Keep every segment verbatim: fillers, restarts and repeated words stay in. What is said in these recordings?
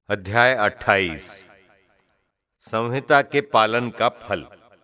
अध्याय अट्ठाईस। संहिता के पालन का फल।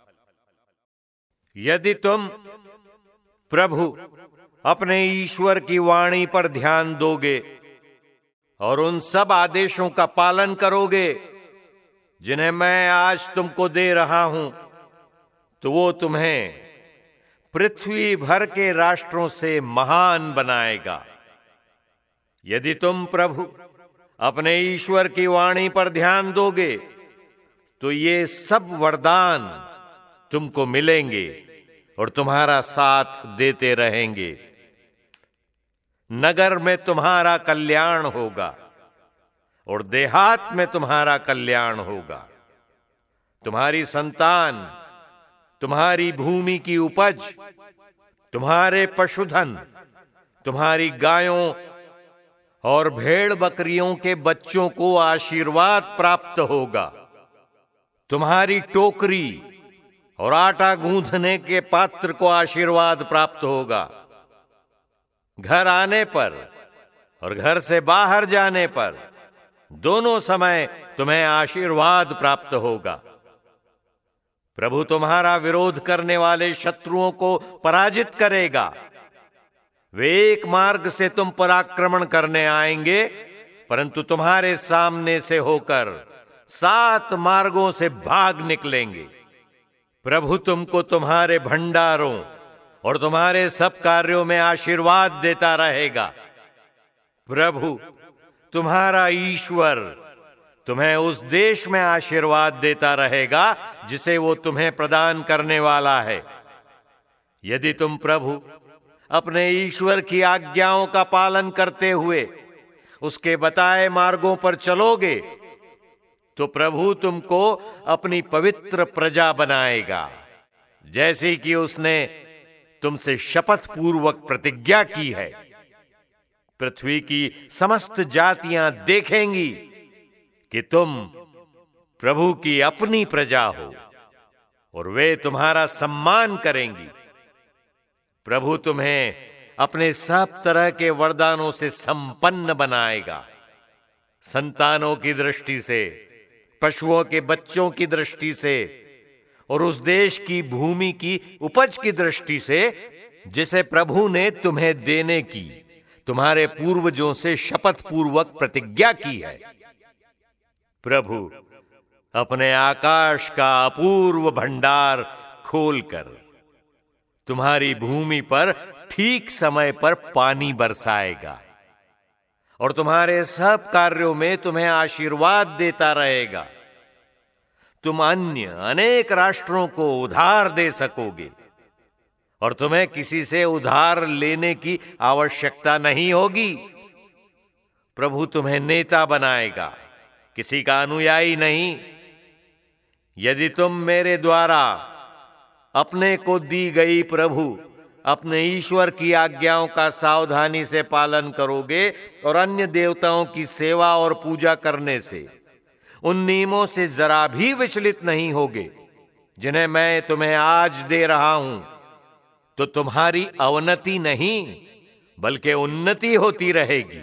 यदि तुम प्रभु अपने ईश्वर की वाणी पर ध्यान दोगे और उन सब आदेशों का पालन करोगे जिन्हें मैं आज तुमको दे रहा हूं, तो वो तुम्हें पृथ्वी भर के राष्ट्रों से महान बनाएगा। यदि तुम प्रभु अपने ईश्वर की वाणी पर ध्यान दोगे तो ये सब वरदान तुमको मिलेंगे और तुम्हारा साथ देते रहेंगे। नगर में तुम्हारा कल्याण होगा और देहात में तुम्हारा कल्याण होगा। तुम्हारी संतान, तुम्हारी भूमि की उपज, तुम्हारे पशुधन, तुम्हारी गायों और भेड़ बकरियों के बच्चों को आशीर्वाद प्राप्त होगा। तुम्हारी टोकरी और आटा गूंथने के पात्र को आशीर्वाद प्राप्त होगा। घर आने पर और घर से बाहर जाने पर दोनों समय तुम्हें आशीर्वाद प्राप्त होगा। प्रभु तुम्हारा विरोध करने वाले शत्रुओं को पराजित करेगा। वे एक मार्ग से तुम पर आक्रमण करने आएंगे, परंतु तुम्हारे सामने से होकर सात मार्गों से भाग निकलेंगे। प्रभु तुमको तुम्हारे भंडारों और तुम्हारे सब कार्यों में आशीर्वाद देता रहेगा। प्रभु तुम्हारा ईश्वर तुम्हें उस देश में आशीर्वाद देता रहेगा जिसे वो तुम्हें प्रदान करने वाला है। यदि तुम प्रभु अपने ईश्वर की आज्ञाओं का पालन करते हुए उसके बताए मार्गों पर चलोगे तो प्रभु तुमको अपनी पवित्र प्रजा बनाएगा, जैसे कि उसने तुमसे शपथ पूर्वक प्रतिज्ञा की है। पृथ्वी की समस्त जातियां देखेंगी कि तुम प्रभु की अपनी प्रजा हो और वे तुम्हारा सम्मान करेंगी। प्रभु तुम्हें अपने सब तरह के वरदानों से संपन्न बनाएगा। संतानों की दृष्टि से, पशुओं के बच्चों की दृष्टि से और उस देश की भूमि की उपज की दृष्टि से जिसे प्रभु ने तुम्हें देने की तुम्हारे पूर्वजों से शपथ पूर्वक प्रतिज्ञा की है। प्रभु अपने आकाश का अपूर्व भंडार खोलकर तुम्हारी भूमि पर ठीक समय पर पानी बरसाएगा और तुम्हारे सब कार्यों में तुम्हें आशीर्वाद देता रहेगा। तुम अन्य अनेक राष्ट्रों को उधार दे सकोगे और तुम्हें किसी से उधार लेने की आवश्यकता नहीं होगी। प्रभु तुम्हें नेता बनाएगा, किसी का अनुयायी नहीं। यदि तुम मेरे द्वारा अपने को दी गई प्रभु अपने ईश्वर की आज्ञाओं का सावधानी से पालन करोगे और अन्य देवताओं की सेवा और पूजा करने से उन नियमों से जरा भी विचलित नहीं होगे जिन्हें मैं तुम्हें आज दे रहा हूं, तो तुम्हारी अवनति नहीं बल्कि उन्नति होती रहेगी।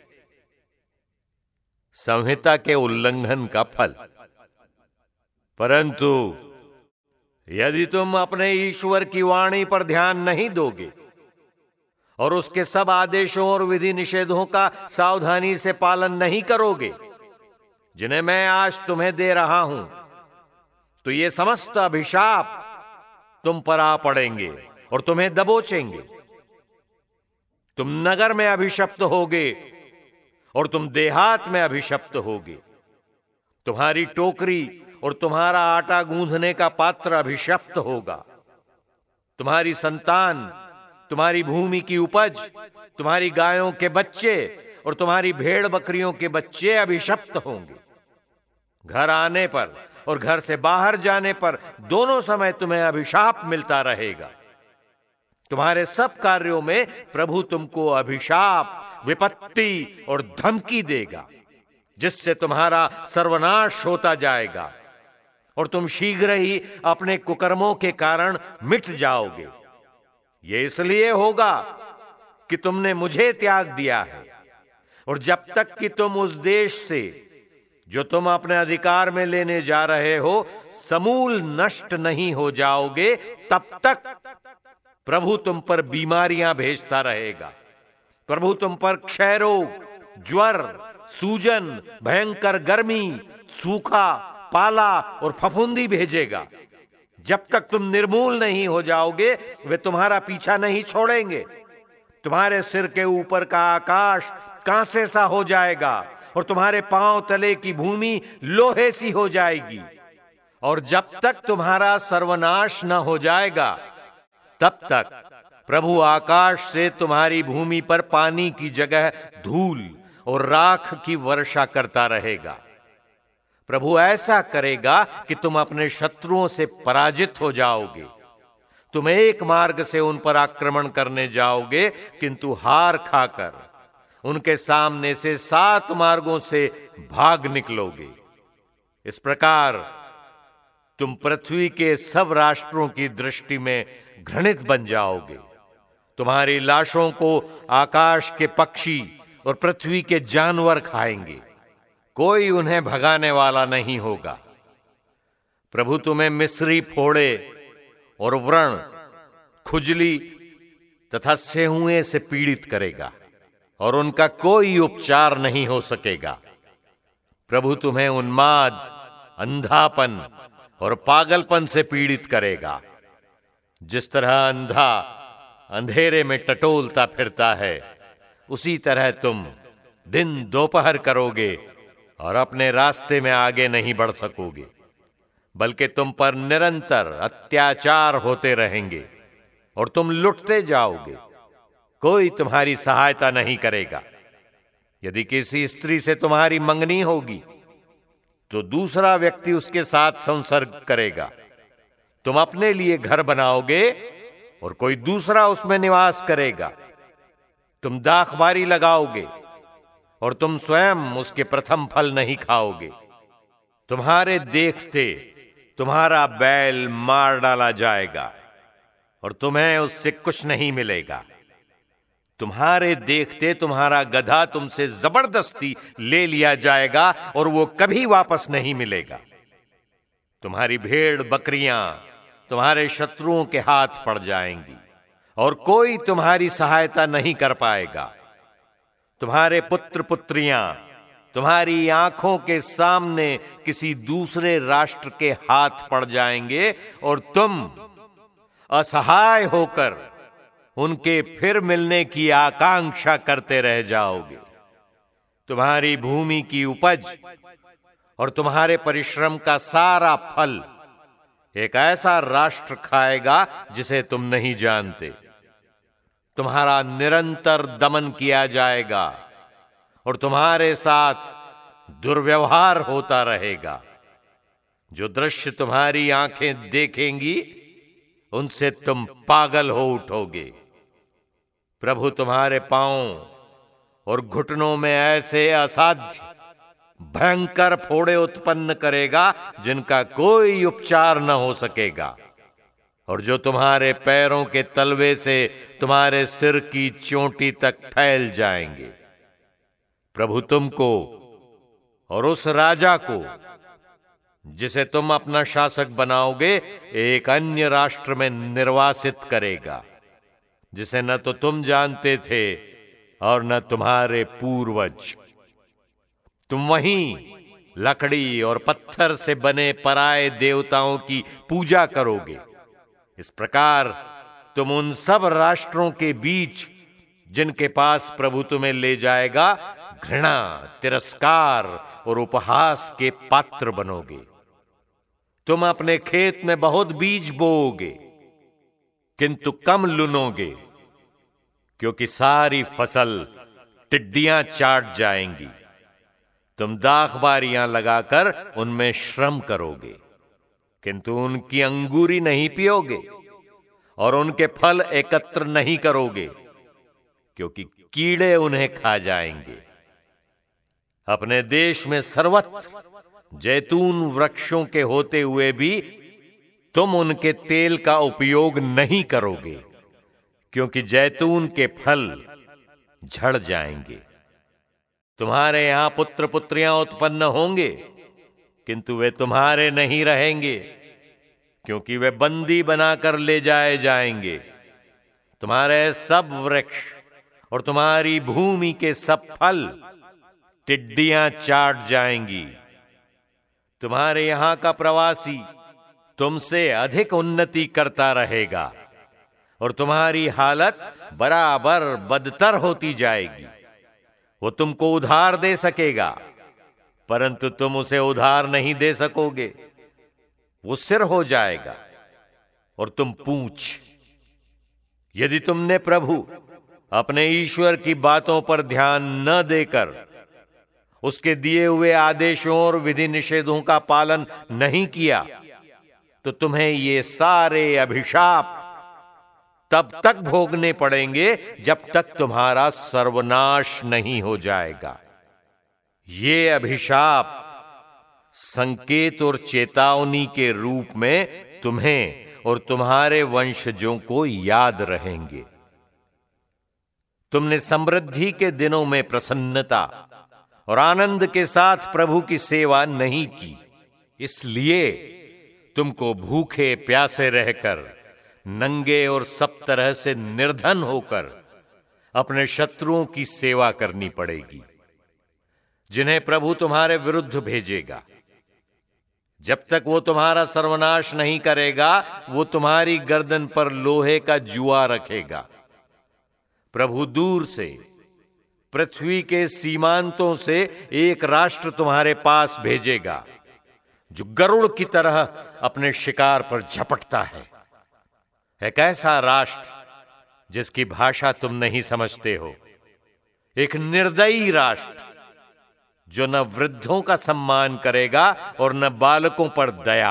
संहिता के उल्लंघन का फल। परंतु यदि तुम अपने ईश्वर की वाणी पर ध्यान नहीं दोगे और उसके सब आदेशों और विधि निषेधों का सावधानी से पालन नहीं करोगे जिन्हें मैं आज तुम्हें दे रहा हूं, तो ये समस्त अभिशाप तुम पर आ पड़ेंगे और तुम्हें दबोचेंगे। तुम नगर में अभिशप्त होगे और तुम देहात में अभिशप्त होगे। तुम्हारी टोकरी और तुम्हारा आटा गूंथने का पात्र अभिशप्त होगा। तुम्हारी संतान, तुम्हारी भूमि की उपज, तुम्हारी गायों के बच्चे और तुम्हारी भेड़ बकरियों के बच्चे अभिशप्त होंगे। घर आने पर और घर से बाहर जाने पर दोनों समय तुम्हें अभिशाप मिलता रहेगा। तुम्हारे सब कार्यों में प्रभु तुमको अभिशाप, विपत्ति और धमकी देगा, जिससे तुम्हारा सर्वनाश होता जाएगा और तुम शीघ्र ही अपने कुकर्मों के कारण मिट जाओगे। ये इसलिए होगा कि तुमने मुझे त्याग दिया है और जब तक कि तुम उस देश से जो तुम अपने अधिकार में लेने जा रहे हो समूल नष्ट नहीं हो जाओगे, तब तक प्रभु तुम पर बीमारियां भेजता रहेगा। प्रभु तुम पर क्षय रोग, ज्वर, सूजन, भयंकर गर्मी, सूखा, पाला और फफूंदी भेजेगा। जब तक तुम निर्मूल नहीं हो जाओगे वे तुम्हारा पीछा नहीं छोड़ेंगे। तुम्हारे सिर के ऊपर का आकाश कांसे सा हो जाएगा और तुम्हारे पांव तले की भूमि लोहे सी हो जाएगी। और जब तक तुम्हारा सर्वनाश न हो जाएगा तब तक प्रभु आकाश से तुम्हारी भूमि पर पानी की जगह धूल और राख की वर्षा करता रहेगा। प्रभु ऐसा करेगा कि तुम अपने शत्रुओं से पराजित हो जाओगे। तुम एक मार्ग से उन पर आक्रमण करने जाओगे, किंतु हार खाकर उनके सामने से सात मार्गों से भाग निकलोगे। इस प्रकार तुम पृथ्वी के सब राष्ट्रों की दृष्टि में घृणित बन जाओगे। तुम्हारी लाशों को आकाश के पक्षी और पृथ्वी के जानवर खाएंगे, कोई उन्हें भगाने वाला नहीं होगा। प्रभु तुम्हें मिस्री फोड़े और व्रण, खुजली तथा सेहुए से पीड़ित करेगा और उनका कोई उपचार नहीं हो सकेगा। प्रभु तुम्हें उन्माद, अंधापन और पागलपन से पीड़ित करेगा। जिस तरह अंधा अंधेरे में टटोलता फिरता है, उसी तरह तुम दिन दोपहर करोगे और अपने रास्ते में आगे नहीं बढ़ सकोगे, बल्कि तुम पर निरंतर अत्याचार होते रहेंगे और तुम लुटते जाओगे। कोई तुम्हारी सहायता नहीं करेगा। यदि किसी स्त्री से तुम्हारी मंगनी होगी तो दूसरा व्यक्ति उसके साथ संसर्ग करेगा। तुम अपने लिए घर बनाओगे और कोई दूसरा उसमें निवास करेगा। तुम दाखबारी लगाओगे और तुम स्वयं उसके प्रथम फल नहीं खाओगे। तुम्हारे देखते तुम्हारा बैल मार डाला जाएगा और तुम्हें उससे कुछ नहीं मिलेगा। तुम्हारे देखते तुम्हारा गधा तुमसे जबरदस्ती ले लिया जाएगा और वो कभी वापस नहीं मिलेगा। तुम्हारी भेड़ बकरियां तुम्हारे शत्रुओं के हाथ पड़ जाएंगी और कोई तुम्हारी सहायता नहीं कर पाएगा। तुम्हारे पुत्र पुत्रियां तुम्हारी आंखों के सामने किसी दूसरे राष्ट्र के हाथ पड़ जाएंगे और तुम असहाय होकर उनके फिर मिलने की आकांक्षा करते रह जाओगे। तुम्हारी भूमि की उपज और तुम्हारे परिश्रम का सारा फल एक ऐसा राष्ट्र खाएगा जिसे तुम नहीं जानते। तुम्हारा निरंतर दमन किया जाएगा और तुम्हारे साथ दुर्व्यवहार होता रहेगा। जो दृश्य तुम्हारी आंखें देखेंगी उनसे तुम पागल हो उठोगे। प्रभु तुम्हारे पांव और घुटनों में ऐसे असाध्य भयंकर फोड़े उत्पन्न करेगा जिनका कोई उपचार न हो सकेगा, और जो तुम्हारे पैरों के तलवे से तुम्हारे सिर की चोटी तक फैल जाएंगे। प्रभु तुमको और उस राजा को जिसे तुम अपना शासक बनाओगे एक अन्य राष्ट्र में निर्वासित करेगा, जिसे न तो तुम जानते थे और न तुम्हारे पूर्वज। तुम वहीं लकड़ी और पत्थर से बने पराये देवताओं की पूजा करोगे। इस प्रकार तुम उन सब राष्ट्रों के बीच जिनके पास प्रभु तुम्हें ले जाएगा घृणा, तिरस्कार और उपहास के पात्र बनोगे। तुम अपने खेत में बहुत बीज बोओगे किंतु कम लुनोगे, क्योंकि सारी फसल टिड्डियां चाट जाएंगी। तुम दाखबारियां लगाकर उनमें श्रम करोगे किंतु उनकी अंगूरी नहीं पियोगे और उनके फल एकत्र नहीं करोगे, क्योंकि कीड़े उन्हें खा जाएंगे। अपने देश में सर्वत्र जैतून वृक्षों के होते हुए भी तुम उनके तेल का उपयोग नहीं करोगे, क्योंकि जैतून के फल झड़ जाएंगे। तुम्हारे यहां पुत्र पुत्रियां उत्पन्न होंगे, किंतु वे तुम्हारे नहीं रहेंगे, क्योंकि वे बंदी बनाकर ले जाए जाएंगे। तुम्हारे सब वृक्ष और तुम्हारी भूमि के सब फल टिड्डियां चाट जाएंगी। तुम्हारे यहां का प्रवासी तुमसे अधिक उन्नति करता रहेगा और तुम्हारी हालत बराबर बदतर होती जाएगी। वो तुमको उधार दे सकेगा, परंतु तुम उसे उधार नहीं दे सकोगे। वो सिर हो जाएगा और तुम पूंछ। यदि तुमने प्रभु अपने ईश्वर की बातों पर ध्यान न देकर उसके दिए हुए आदेशों और विधि निषेधों का पालन नहीं किया, तो तुम्हें ये सारे अभिशाप तब तक भोगने पड़ेंगे जब तक तुम्हारा सर्वनाश नहीं हो जाएगा। ये अभिशाप संकेत और चेतावनी के रूप में तुम्हें और तुम्हारे वंशजों को याद रहेंगे। तुमने समृद्धि के दिनों में प्रसन्नता और आनंद के साथ प्रभु की सेवा नहीं की, इसलिए तुमको भूखे प्यासे रहकर, नंगे और सब तरह से निर्धन होकर अपने शत्रुओं की सेवा करनी पड़ेगी, जिन्हें प्रभु तुम्हारे विरुद्ध भेजेगा। जब तक वो तुम्हारा सर्वनाश नहीं करेगा, वो तुम्हारी गर्दन पर लोहे का जुआ रखेगा। प्रभु दूर से, पृथ्वी के सीमांतों से एक राष्ट्र तुम्हारे पास भेजेगा, जो गरुड़ की तरह अपने शिकार पर झपटता है। एक ऐसा राष्ट्र जिसकी भाषा तुम नहीं समझते हो, एक निर्दयी राष्ट्र जो न वृद्धों का सम्मान करेगा और न बालकों पर दया।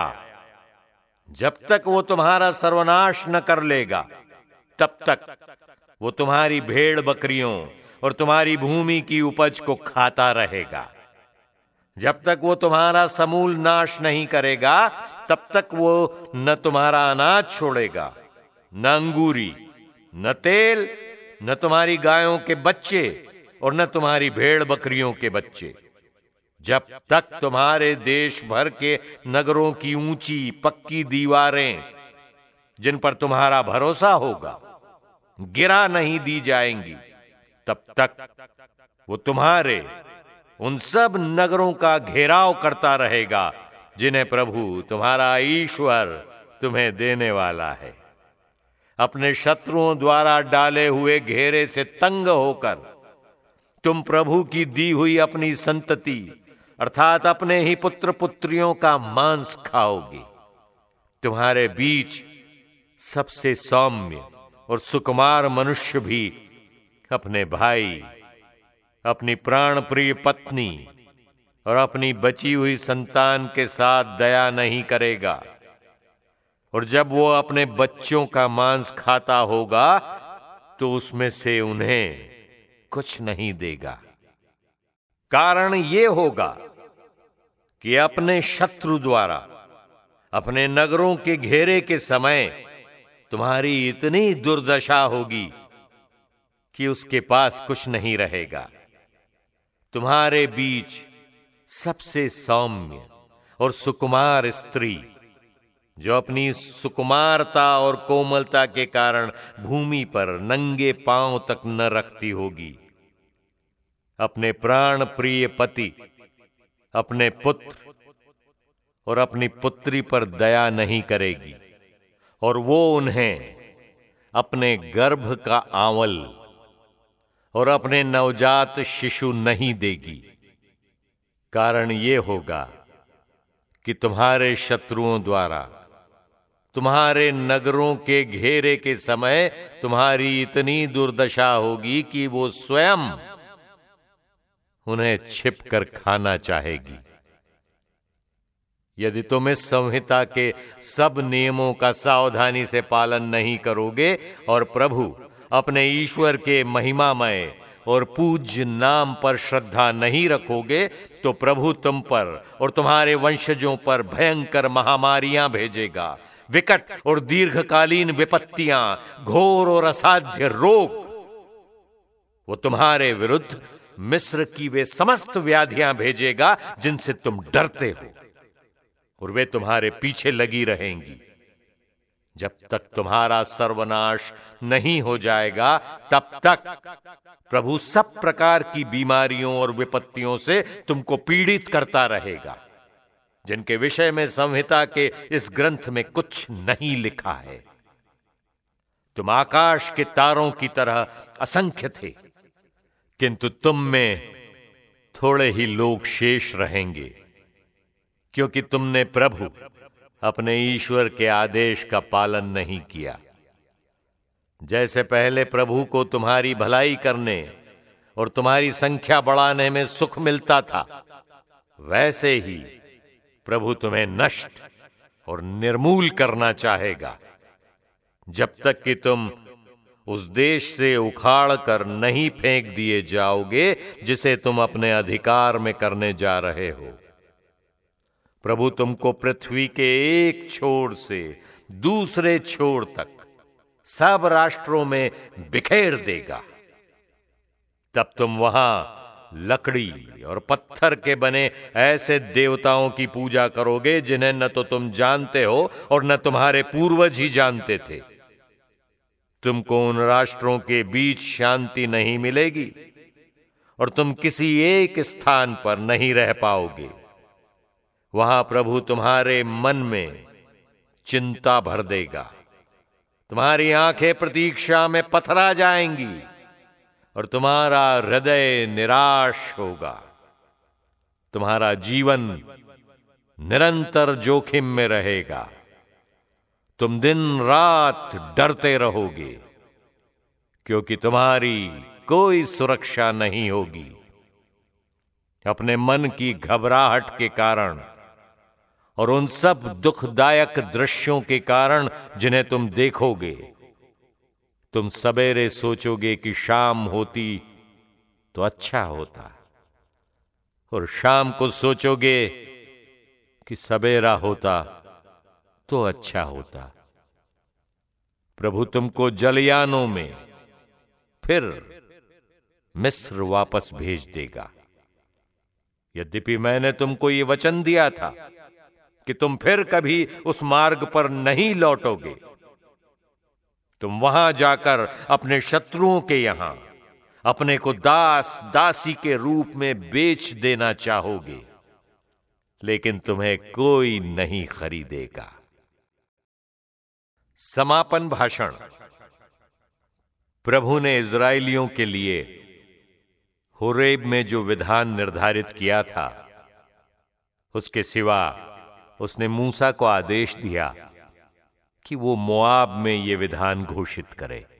जब तक वो तुम्हारा सर्वनाश न कर लेगा, तब तक वो तुम्हारी भेड़ बकरियों और तुम्हारी भूमि की उपज को खाता रहेगा। जब तक वो तुम्हारा समूल नाश नहीं करेगा, तब तक वो न तुम्हारा अनाज छोड़ेगा, न अंगूरी, न तेल, न तुम्हारी गायों के बच्चे और न तुम्हारी भेड़ बकरियों के बच्चे। जब तक तुम्हारे देश भर के नगरों की ऊंची पक्की दीवारें, जिन पर तुम्हारा भरोसा होगा, गिरा नहीं दी जाएंगी, तब तक वो तुम्हारे उन सब नगरों का घेराव करता रहेगा जिन्हें प्रभु तुम्हारा ईश्वर तुम्हें देने वाला है। अपने शत्रुओं द्वारा डाले हुए घेरे से तंग होकर तुम प्रभु की दी हुई अपनी संतति अर्थात अपने ही पुत्र पुत्रियों का मांस खाओगे। तुम्हारे बीच सबसे सौम्य और सुकुमार मनुष्य भी अपने भाई, अपनी प्राण प्रिय पत्नी और अपनी बची हुई संतान के साथ दया नहीं करेगा, और जब वो अपने बच्चों का मांस खाता होगा तो उसमें से उन्हें कुछ नहीं देगा। कारण ये होगा कि अपने शत्रु द्वारा अपने नगरों के घेरे के समय तुम्हारी इतनी दुर्दशा होगी कि उसके पास कुछ नहीं रहेगा। तुम्हारे बीच सबसे सौम्य और सुकुमार स्त्री, जो अपनी सुकुमारता और कोमलता के कारण भूमि पर नंगे पांव तक न रखती होगी, अपने प्राण प्रिय पति, अपने पुत्र और अपनी पुत्री पर दया नहीं करेगी, और वो उन्हें अपने गर्भ का आंवल और अपने नवजात शिशु नहीं देगी। कारण ये होगा कि तुम्हारे शत्रुओं द्वारा तुम्हारे नगरों के घेरे के समय तुम्हारी इतनी दुर्दशा होगी कि वो स्वयं उन्हें छिपकर खाना चाहेगी। यदि तुम इस संहिता के सब नियमों का सावधानी से पालन नहीं करोगे और प्रभु अपने ईश्वर के महिमामय और पूज्य नाम पर श्रद्धा नहीं रखोगे, तो प्रभु तुम पर और तुम्हारे वंशजों पर भयंकर महामारियां भेजेगा, विकट और दीर्घकालीन विपत्तियां, घोर और असाध्य रोग। वो तुम्हारे विरुद्ध मिस्र की वे समस्त व्याधियां भेजेगा जिनसे तुम डरते हो, और वे तुम्हारे पीछे लगी रहेंगी। जब तक तुम्हारा सर्वनाश नहीं हो जाएगा, तब तक प्रभु सब प्रकार की बीमारियों और विपत्तियों से तुमको पीड़ित करता रहेगा, जिनके विषय में संहिता के इस ग्रंथ में कुछ नहीं लिखा है। तुम आकाश के तारों की तरह असंख्य थे, किंतु तुम में थोड़े ही लोग शेष रहेंगे, क्योंकि तुमने प्रभु अपने ईश्वर के आदेश का पालन नहीं किया। जैसे पहले प्रभु को तुम्हारी भलाई करने और तुम्हारी संख्या बढ़ाने में सुख मिलता था, वैसे ही प्रभु तुम्हें नष्ट और निर्मूल करना चाहेगा, जब तक कि तुम उस देश से उखाड़ कर नहीं फेंक दिए जाओगे जिसे तुम अपने अधिकार में करने जा रहे हो। प्रभु तुमको पृथ्वी के एक छोर से दूसरे छोर तक सब राष्ट्रों में बिखेर देगा। तब तुम वहां लकड़ी और पत्थर के बने ऐसे देवताओं की पूजा करोगे जिन्हें न तो तुम जानते हो और न तुम्हारे पूर्वज ही जानते थे। तुमको उन राष्ट्रों के बीच शांति नहीं मिलेगी और तुम किसी एक स्थान पर नहीं रह पाओगे। वहां प्रभु तुम्हारे मन में चिंता भर देगा, तुम्हारी आंखें प्रतीक्षा में पथरा जाएंगी और तुम्हारा हृदय निराश होगा। तुम्हारा जीवन निरंतर जोखिम में रहेगा। तुम दिन रात डरते रहोगे, क्योंकि तुम्हारी कोई सुरक्षा नहीं होगी। अपने मन की घबराहट के कारण और उन सब दुखदायक दृश्यों के कारण जिन्हें तुम देखोगे, तुम सवेरे सोचोगे कि शाम होती तो अच्छा होता, और शाम को सोचोगे कि सवेरा होता तो अच्छा होता। प्रभु तुमको जलयानों में फिर मिस्र वापस भेज देगा। यद्यपि मैंने तुमको ये वचन दिया था कि तुम फिर कभी उस मार्ग पर नहीं लौटोगे। तुम वहां जाकर अपने शत्रुओं के यहां अपने को दास दासी के रूप में बेच देना चाहोगे, लेकिन तुम्हें कोई नहीं खरीदेगा। समापन भाषण। प्रभु ने इज़राइलियों के लिए होरेब में जो विधान निर्धारित किया था, उसके सिवा उसने मूसा को आदेश दिया कि वो मोआब में ये विधान घोषित करे।